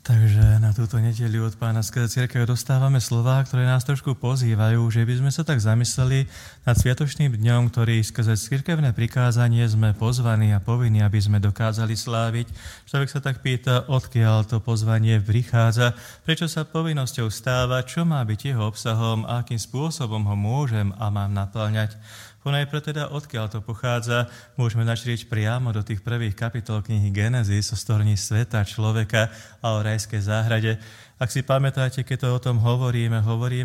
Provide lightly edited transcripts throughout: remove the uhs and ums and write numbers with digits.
Takže na túto nedeľu od Pána skrze cirkev dostávame slová, ktoré nás trošku pozývajú, že by sme sa tak zamysleli nad sviatočným dňom, ktorý skrze cirkevné prikázanie sme pozvaní a povinní, aby sme dokázali sláviť. Človek sa tak pýta, odkiaľ to pozvanie prichádza, prečo sa povinnosťou stáva, čo má byť jeho obsahom a akým spôsobom ho môžem a mám naplňať. Ponajprv teda, odkiaľ to pochádza, môžeme načrieť priamo do tých prvých kapitol knihy Genesis o stvorení sveta, človeka a o rajskej záhrade. Ak si pamätáte, keď to o tom hovoríme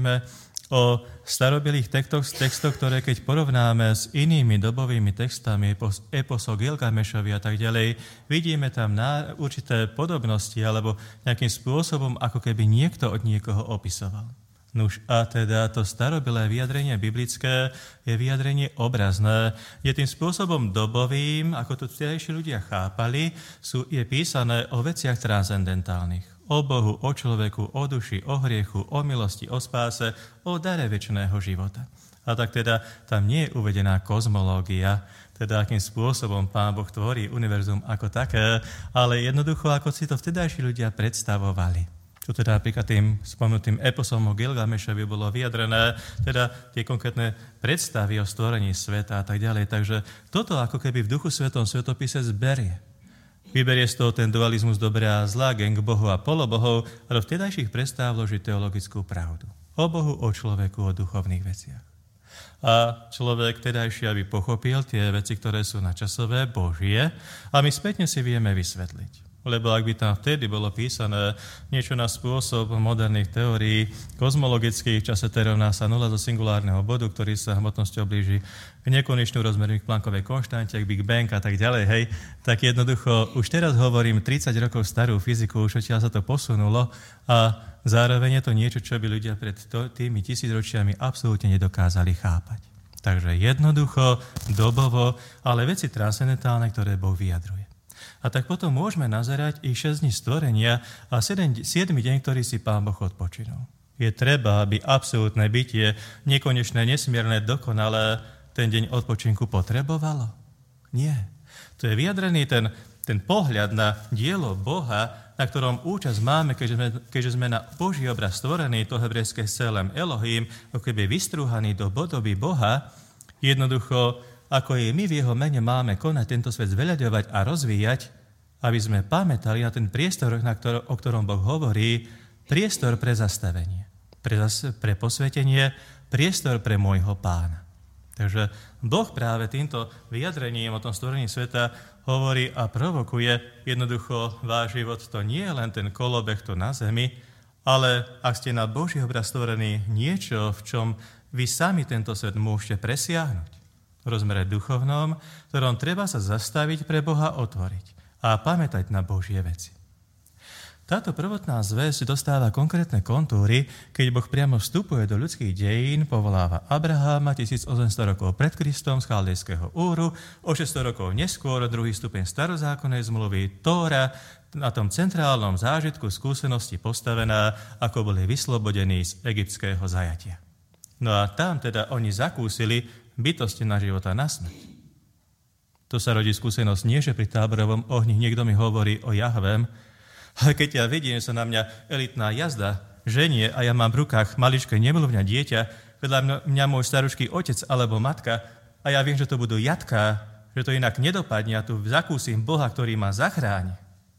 o starobilých textoch, ktoré keď porovnáme s inými dobovými textami, eposok Gilgamešovi a tak ďalej, vidíme tam určité podobnosti alebo nejakým spôsobom, ako keby niekto od niekoho opisoval. Nuž a teda to starobilé vyjadrenie biblické je vyjadrenie obrazné. Je tým spôsobom dobovým, ako to vtedajší ľudia chápali, je písané o veciach transcendentálnych. O Bohu, o človeku, o duši, o hriechu, o milosti, o spáse, o dare večného života. A tak teda tam nie je uvedená kozmológia, teda akým spôsobom Pán Boh tvorí univerzum ako také, ale jednoducho, ako si to vtedajší ľudia predstavovali. Čo teda napríklad tým spomnutým eposom o Gilgamešovi bolo vyjadrené, teda tie konkrétne predstavy o stvorení sveta a tak ďalej. Takže toto ako keby v Duchu Svetom svetopise zberie. Vyberie z toho ten dualizmus dobrá a zlá, gang bohov a polobohov, ale v vtedajších predstav vloží teologickú pravdu. O Bohu, o človeku, o duchovných veciach. A človek vtedajší, aby pochopil tie veci, ktoré sú načasové, Božie, a my spätne si vieme vysvetliť. Lebo ak by tam vtedy bolo písané niečo na spôsob moderných teórií kozmologických, v čase T rovná sa 0 zo singulárneho bodu, ktorý sa hmotnosťou blíži k nekonečnú rozmerných Planckovej konštante, k Big Bang a tak ďalej, hej, tak jednoducho už teraz hovorím 30 rokov starú fyziku, už odtiaľ sa to posunulo a zároveň je to niečo, čo by ľudia pred tými tisícročiami absolútne nedokázali chápať. Takže jednoducho, dobovo, ale veci transcendentálne, ktoré Boh vyjadruje. A tak potom môžeme nazerať i 6 dní stvorenia a 7 deň, ktorý si Pán Boh odpočinul. Je treba, aby absolútne bytie, nekonečné, nesmierne, dokonalé, ten deň odpočinku potrebovalo? Nie. To je vyjadrený ten pohľad na dielo Boha, na ktorom účasť máme, keďže sme na Boží obraz stvorení, to hebrejské selem Elohim, ako keby vystrúhaný do podoby Boha, jednoducho ako i my v jeho mene máme konať tento svet zveľaďovať a rozvíjať, aby sme pamätali na ten priestor, o ktorom Boh hovorí, priestor pre zastavenie, pre posvetenie, priestor pre môjho Pána. Takže Boh práve týmto vyjadrením o tom stvorení sveta hovorí a provokuje jednoducho váš život. To nie je len ten kolobeh tu na zemi, ale ak ste na Boží obraz stvorení, niečo, v čom vy sami tento svet môžete presiahnuť. V rozmere duchovnom, v ktorom treba sa zastaviť pre Boha, otvoriť a pamätať na Božie veci. Táto prvotná zvesť dostáva konkrétne kontúry, keď Boh priamo vstupuje do ľudských dejín, povoláva Abraháma 1800 rokov pred Kristom z Chaldejského Úru, o 600 rokov neskôr druhý stupeň starozákonnej zmluvy, Tóra, na tom centrálnom zážitku skúsenosti postavená, ako boli vyslobodení z egyptského zajatia. No a tam teda oni zakúsili bytosti na života na smrť. To sa rodí skúsenosť nie, že pri táborovom ohni niekto mi hovorí o Jahvem, ale keď ja vidím, že sa na mňa elitná jazda ženie a ja mám v rukách maličké nemluvňa dieťa, vedľa mňa môj starušký otec alebo matka a ja viem, že to budú jatká, že to inak nedopadne a tu zakúsim Boha, ktorý ma zachráni,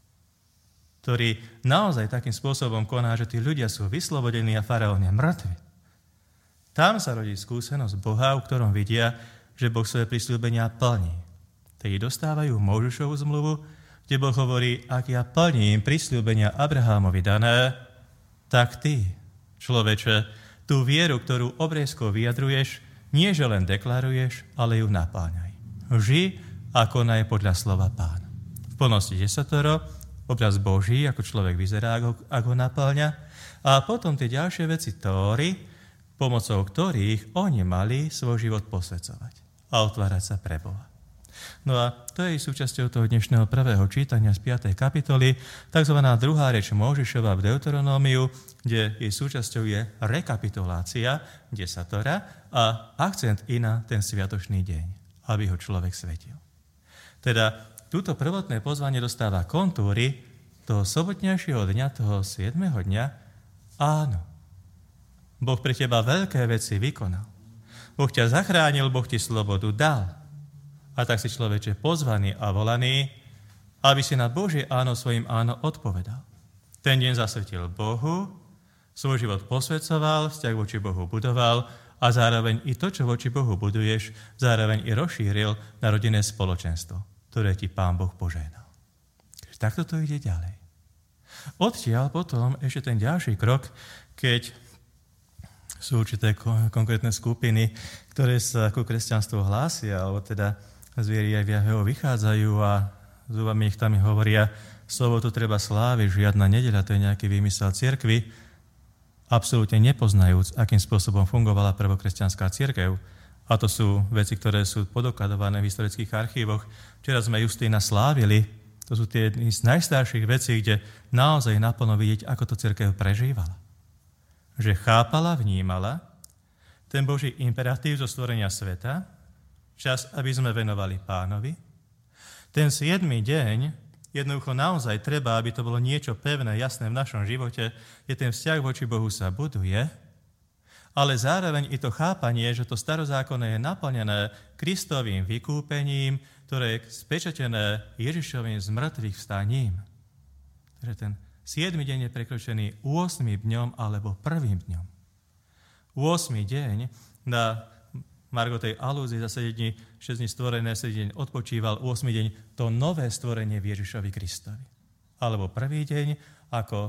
ktorý naozaj takým spôsobom koná, že tí ľudia sú vyslobodení a faraón je mŕtvy. Tam sa rodí skúsenosť Boha, u ktorom vidia, že Boh svoje prisľúbenia plní. Tedy dostávajú Mojžišovu zmluvu, kde Boh hovorí, ak ja plním prisľúbenia Abrahámovi dané, tak ty, človeče, tú vieru, ktorú obrezkou vyjadruješ, nie že len deklaruješ, ale ju napáňaj. Ži a konaj podľa slova Pána. V plnosti 10, obraz Boží, ako človek vyzerá, ak ho napáňa, a potom tie ďalšie veci Tóry, pomocou ktorých oni mali svoj život posvedzovať a otvárať sa pre Boha. No a to je súčasťou toho dnešného prvého čítania z 5. kapitoly, tzv. Druhá reč Mojžišova v Deuteronómiu, kde jej súčasťou je rekapitulácia desatora a akcent i na ten sviatočný deň, aby ho človek svetil. Teda túto prvotné pozvanie dostáva kontúry toho sobotnejšieho dňa, toho 7. dňa, áno, Boh pre teba veľké veci vykonal. Boh ťa zachránil, Boh ti slobodu dal. A tak si človeče pozvaný a volaný, aby si na Božie áno svojim áno odpovedal. Ten deň zasvetil Bohu, svoj život posvedcoval, vzťah voči Bohu budoval a zároveň i to, čo voči Bohu buduješ, zároveň i rozšíril na rodinné spoločenstvo, ktoré ti Pán Boh požehnal. Takto to ide ďalej. Odtiaľ potom ešte ten ďalší krok, keď sú určité konkrétne skupiny, ktoré sa ku kresťanstvu hlásia, alebo teda z viery aj v Jahveho vychádzajú a zúbami ich tam hovoria, sobotu treba sláviť, žiadna nedeľa, to je nejaký výmysel cirkvi, absolútne nepoznajúc, akým spôsobom fungovala prvokresťanská cirkev. A to sú veci, ktoré sú podokladované v historických archívoch. Včera sme Justína slávili, to sú tie jedny z najstarších vecí, kde naozaj naplno vidieť, ako to cirkev prežívala. Že chápala, vnímala ten Boží imperatív zo stvorenia sveta, čas, aby sme venovali Pánovi. Ten 7. deň, jednoducho naozaj treba, aby to bolo niečo pevné, jasné v našom živote, je ten vzťah voči Bohu sa buduje, ale zároveň i to chápanie, že to starozákonné je naplnené Kristovým vykúpením, ktoré je spečatené Ježišovým zmrtvých vstaním. Takže ten 7. deň je prekročený 8. dňom alebo 1. dňom. 8. deň na margo tej alúzie za 7 dní, 6 dní stvorené, 7 deň odpočíval, 8. deň to nové stvorenie v Ježišovi Kristovi. Alebo 1. deň ako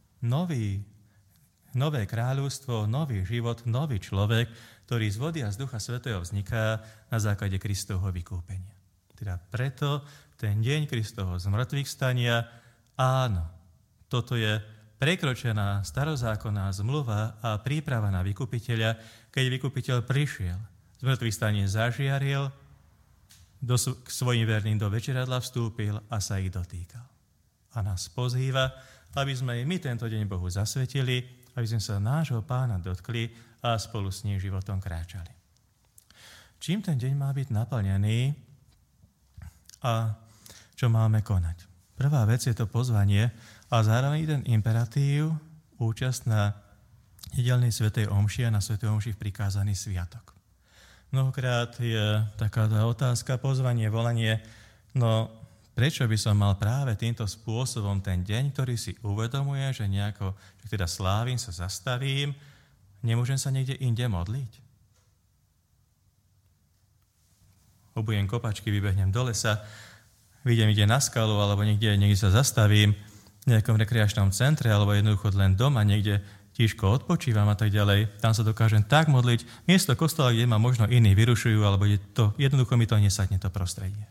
nové kráľovstvo, nový život, nový človek, ktorý z vody a z Ducha Svätého vzniká na základe Kristovho vykúpenia. Teda preto ten deň Kristovho zmrtvých stania, áno, toto je prekročená starozákonná zmluva a príprava na vykupiteľa, keď vykupiteľ prišiel. Zmrtvých stanie zažiaril, k svojim verným do večeradla vstúpil a sa ich dotýkal. A nás pozýva, aby sme my tento deň Bohu zasvetili, aby sme sa nášho Pána dotkli a spolu s ním životom kráčali. Čím ten deň má byť naplnený a čo máme konať? Prvá vec je to pozvanie a zároveň ten imperatív, účasť na nedeľnej svätej omši a na svätej omši v prikázaný sviatok. Mnohokrát je taká otázka, pozvanie, volanie, no prečo by som mal práve týmto spôsobom ten deň, ktorý si uvedomuje, že nejako, že teda slávim, sa zastavím, nemôžem sa niekde inde modliť? Obujem kopačky, vybehnem do lesa, vidím ide na skalu, alebo niekde sa zastavím v nejakom rekreačnom centre, alebo jednoducho len doma, niekde tížko odpočívam a tak ďalej. Tam sa dokážem tak modliť, miesto kostola, kde ma možno iní vyrušujú, alebo jednoducho mi to nesadne to prostredie.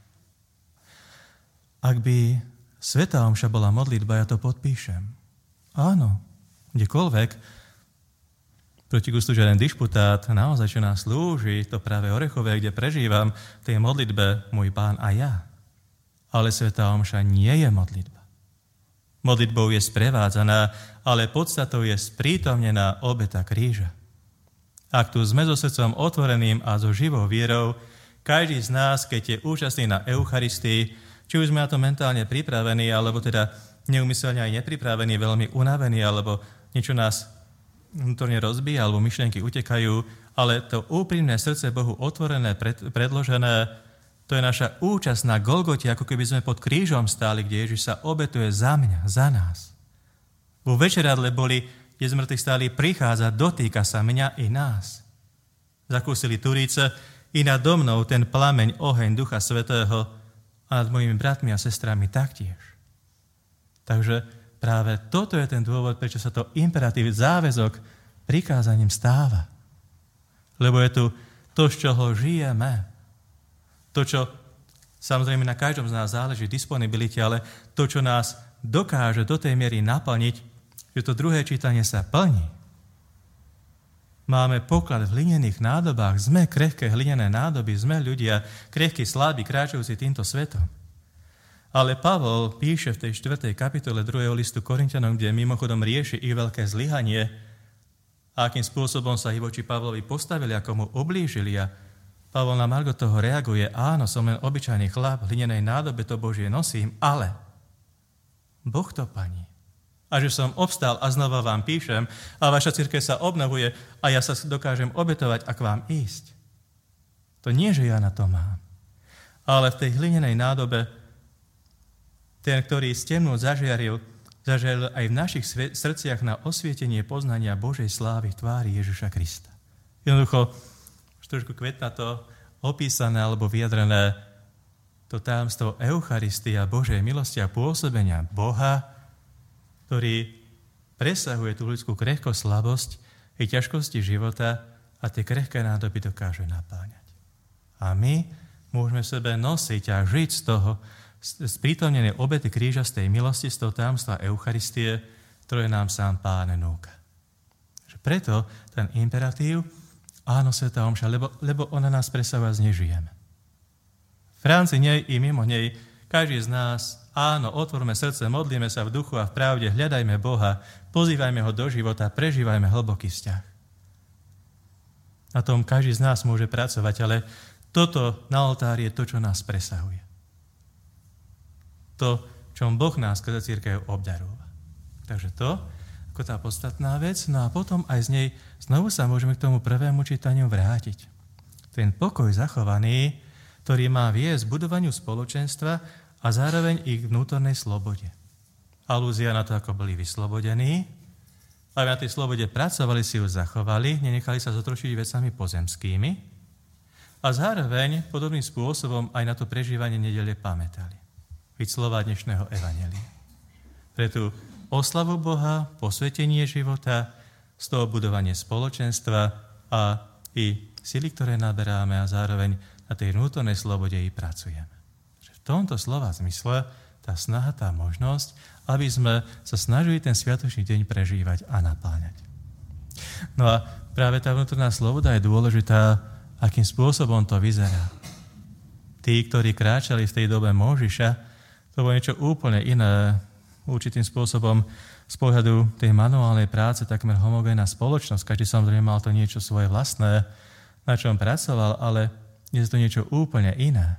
Ak by svätá omša bola modlitba, ja to podpíšem. Áno, kdekoľvek, proti gustu žiaden dišputát, naozaj, čo nás slúži, to práve orechové, kde prežívam v tej modlitbe môj Pán a ja. Ale svätá omša nie je modlitba. Modlitbou je sprevádzaná, ale podstatou je sprítomnená obeta kríža. Ak tu sme so srdcom otvoreným a so živou vierou, každý z nás, keď je účastný na Eucharistii, či už sme na to mentálne pripravení, alebo teda neumyselne aj nepripravení, veľmi unavení, alebo niečo nás vnútorne rozbíja, alebo myšlienky utekajú, ale to úprimné srdce Bohu otvorené, predložené, to je naša účasť na Golgote, ako keby sme pod krížom stáli, kde Ježiš sa obetuje za mňa, za nás. Vo večeradle boli, kde z mŕtvych stáli, prichádza, dotýka sa mňa i nás. Zakúsili turíce i nado mnou ten plameň, oheň Ducha Svätého a nad mojimi bratmi a sestrami taktiež. Takže práve toto je ten dôvod, prečo sa to imperatív, záväzok prikázaním stáva. Lebo je tu to, z čoho žijeme. To, čo samozrejme na každom z nás záleží, disponibilite, ale to, čo nás dokáže do tej miery naplniť, že to druhé čítanie sa plní. Máme poklad v hlinených nádobách, sme krehké hlinené nádoby, sme ľudia krehkí, slabí, kráčajúci týmto svetom. Ale Pavol píše v tej 4. kapitole 2. listu Korinťanom, kde mimochodom rieši ich veľké zlyhanie, a akým spôsobom sa ich voči Pavlovi postavili, ako mu oblížili, a Pavol na margo toho reaguje, áno, som len obyčajný chlap, v hlinenej nádobe to Božie nosím, ale Boh to plní. A že som obstal a znova vám píšem a vaša cirkev sa obnovuje a ja sa dokážem obetovať a k vám ísť. To nie, že ja na to mám. Ale v tej hlinenej nádobe ten, ktorý z temnú zažiaril aj v našich srdciach na osvietenie poznania Božej slávy v tvári Ježiša Krista. Jednoducho, trošku kvetnato opísané alebo vyjadrené to tajomstvo Eucharistia, Božej milosti a pôsobenia Boha, ktorý presahuje tú ľudskú krehkosť, slabosť i ťažkosti života a tie krehké nádoby dokáže napáňať. A my môžeme v sebe nosiť a žiť z toho, z prítomnenej obety kríža, z tej milosti, z toho tajomstva Eucharistie, ktoré nám sám Pán núka. Preto ten imperatív, áno, svätá omša, lebo ona nás presahuje a z nej žijeme. V rámci nej i mimo nej, každý z nás, áno, otvorme srdce, modlíme sa v duchu a v pravde, hľadajme Boha, pozývajme ho do života, prežívajme hlboký vzťah. Na tom každý z nás môže pracovať, ale toto na oltári je to, čo nás presahuje. To, čom Boh nás skrze cirkev obdarúva. Takže to, ako tá podstatná vec, no a potom aj z nej znovu sa môžeme k tomu prvému čítaniu vrátiť. Ten pokoj zachovaný, ktorý má viesť budovaniu spoločenstva a zároveň ich vnútornej slobode. Alúzia na to, ako boli vyslobodení, aby na tej slobode pracovali, si ju zachovali, nenechali sa zotročiť vecami pozemskými a zároveň podobným spôsobom aj na to prežívanie nedeľe pamätali. Byť slova dnešného evanjelia. Pre tú oslavu Boha, posvetenie života, z toho budovanie spoločenstva a i sily, ktoré naberáme a zároveň na tej vnútornej slobode i pracujeme. V tomto slova zmysle tá snaha, tá možnosť, aby sme sa snažili ten sviatočný deň prežívať a napáňať. No a práve tá vnútorná sloboda je dôležitá, akým spôsobom to vyzerá. Tí, ktorí kráčali v tej dobe Mojžiša, to bolo niečo úplne iné, určitým spôsobom z pohľadu tej manuálnej práce takmer homogénna spoločnosť. Každý samozrejme mal to niečo svoje vlastné, na čom pracoval, ale je to niečo úplne iné.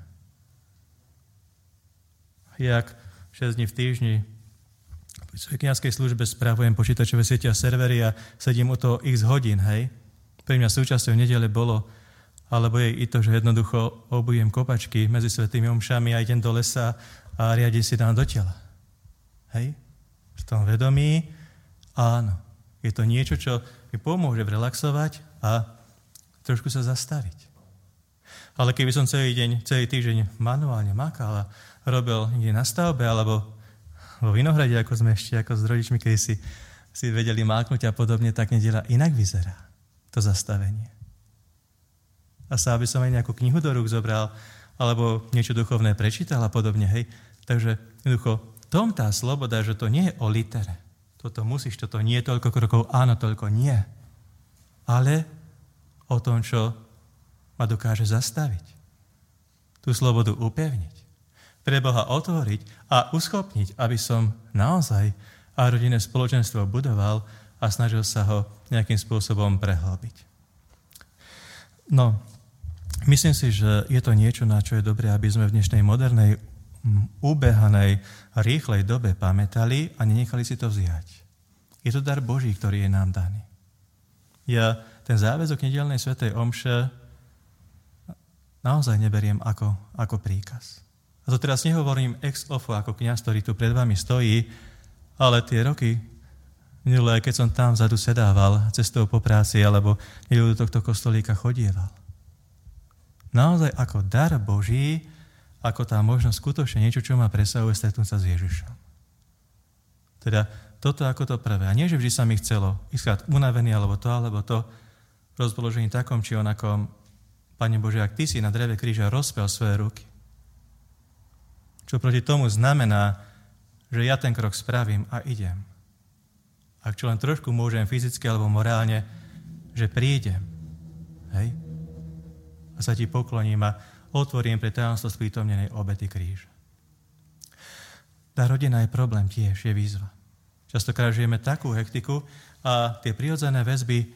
Jak 6 dní v týždni v svojej kňazskej službe spravujem počítačové siete a servery a sedím o toho x hodín, hej. Pre mňa súčasťou nedele bolo, alebo je i to, že jednoducho obujem kopačky medzi svätými omšami a idem do lesa a riadi si dám do tela. Hej? V tom vedomí, áno. Je to niečo, čo mi pomôže relaxovať a trošku sa zastaviť. Ale keby som celý týždeň manuálne makal a robil niekde na stavbe alebo vo vinohrade, ako sme ešte ako s rodičmi, keď si vedeli máknuť a podobne, tak nedeľa inak vyzerá to zastavenie. A sa, aby som aj nejakú knihu do rúk zobral, alebo niečo duchovné prečítal a podobne, hej. Takže jednoducho, tom tá sloboda, že to nie je o litere. Toto musíš, toto nie je toľko krokov, áno, toľko nie. Ale o tom, čo ma dokáže zastaviť. Tú slobodu upevniť. Pre Boha otvoriť a uschopniť, aby som naozaj a rodinné spoločenstvo budoval a snažil sa ho nejakým spôsobom prehlbiť. No, myslím si, že je to niečo, na čo je dobré, aby sme v dnešnej modernej, ubehanej, rýchlej dobe pamätali a nenechali si to vziať. Je to dar Boží, ktorý je nám daný. Ja ten záväzok nedeľnej svätej omše naozaj neberiem ako príkaz. A to teraz nehovorím ex ofo ako kňaz, ktorý tu pred vami stojí, ale tie roky minulé, keď som tam vzadu sedával cestou po práci alebo nedeľu do tohto kostolíka chodieval. Naozaj ako dar Boží, ako tá možnosť skutočne niečo, čo ma presahuje stretnúť sa s Ježišom. Teda toto ako to prvé. A nie, že vždy sa mi chcelo ísť unavený alebo to, v rozpoložení takom či onakom. Pane Bože, ak Ty si na dreve kríža rozpel svoje ruky, čo proti tomu znamená, že ja ten krok spravím a idem. Ak čo len trošku môžem fyzicky alebo morálne, že prídem, hej, a sa Ti pokloním a otvorím pre tajomstvo sprítomnenej obety kríža. Tá rodina je problém tiež, je výzva. Častokrát žijeme takú hektiku a tie prirodzené väzby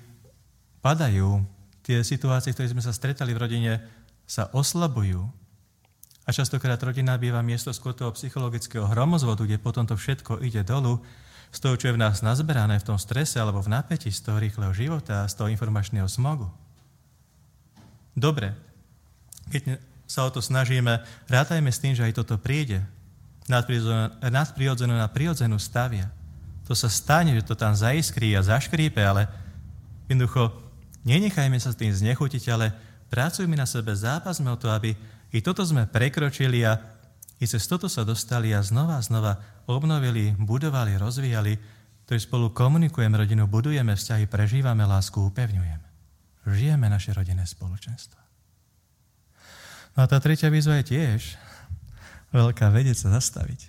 padajú. Tie situácie, ktoré sme sa stretali v rodine, sa oslabujú A častokrát rodina býva miesto skôr toho psychologického hromozvodu, kde potom to všetko ide dolu, z toho, čo je v nás nazberané v tom strese alebo v napätí z toho rýchleho života a z toho informačného smogu. Dobre, keď sa o to snažíme, rátajme s tým, že aj toto príde. Nadprirodzenú na prirodzenú stavia. To sa stane, že to tam zaiskrí a zaškrípe, ale jednoducho nenechajme sa s tým znechutiť, ale pracujme na sebe, zápasme o to, aby i toto sme prekročili a i cez toto sa dostali a znova obnovili, budovali, rozvíjali, to je spolu komunikujeme rodinu, budujeme vzťahy, prežívame lásku, upevňujeme. Žijeme naše rodinné spoločenstvo. No a tá tretia výzva je tiež veľká, vedieť sa zastaviť.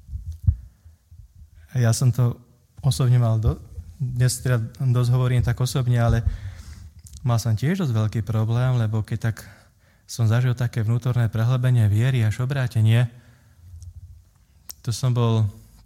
Ja som to osobne mal, dnes teda dosť hovorím tak osobne, ale mal som tiež dosť veľký problém, lebo keď tak som zažil také vnútorné prehlbenie viery až obrátenie, to som bol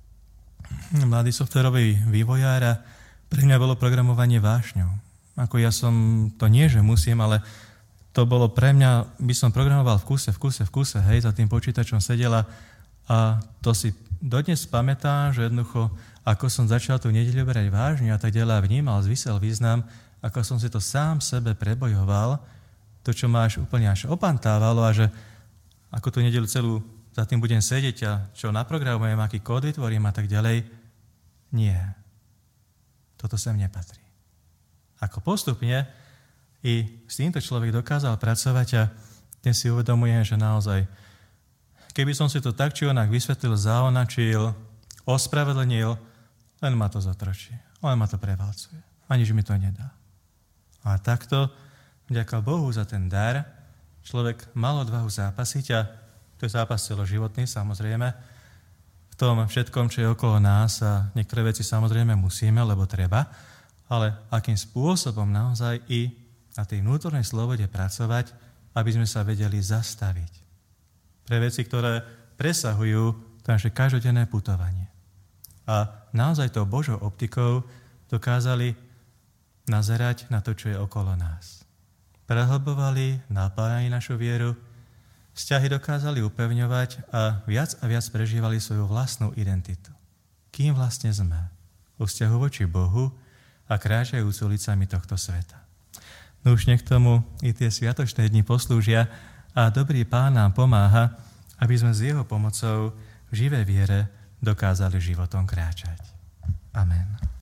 mladý softwarový vývojár a pre mňa bolo programovanie vášňou. Ako ja som, to nie, že musím, ale to bolo pre mňa, by som programoval v kuse, hej, za tým počítačom sedela a to si dodnes pamätám, že jednoducho, ako som začal tú nedeľu brať vážne a tak ďalej a vnímal zmysel, význam, ako som si to sám sebe prebojoval, to, čo ma až úplne opantávalo a že ako tú nedeľu celú za tým budem sedieť a čo naprogramujem, aký kód vytvorím a tak ďalej. Nie. Toto sem nepatrí. Ako postupne i s týmto človek dokázal pracovať a dnes si uvedomujem, že naozaj, keby som si to tak či onak vysvetlil, zaonačil, ospravedlnil, len ma to zotročí, len ma to prevalcuje. A nič mi to nedá. A takto, vďaka Bohu za ten dar, človek mal odvahu zápasiť a to je zápas celoživotný, samozrejme, v tom všetkom, čo je okolo nás a niektoré veci samozrejme musíme, lebo treba, ale akým spôsobom naozaj i na tej vnútornej slobode pracovať, aby sme sa vedeli zastaviť. Pre veci, ktoré presahujú to naše každodenné putovanie. A naozaj tou Božou optikou dokázali nazerať na to, čo je okolo nás. Prehlbovali, napájali našu vieru, vzťahy dokázali upevňovať a viac prežívali svoju vlastnú identitu. Kým vlastne sme? Vo vzťahu voči Bohu a kráčajúc ulicami tohto sveta. No už nech tomu i tie sviatočné dni poslúžia a dobrý Pán nám pomáha, aby sme s jeho pomocou v živej viere dokázali životom kráčať. Amen.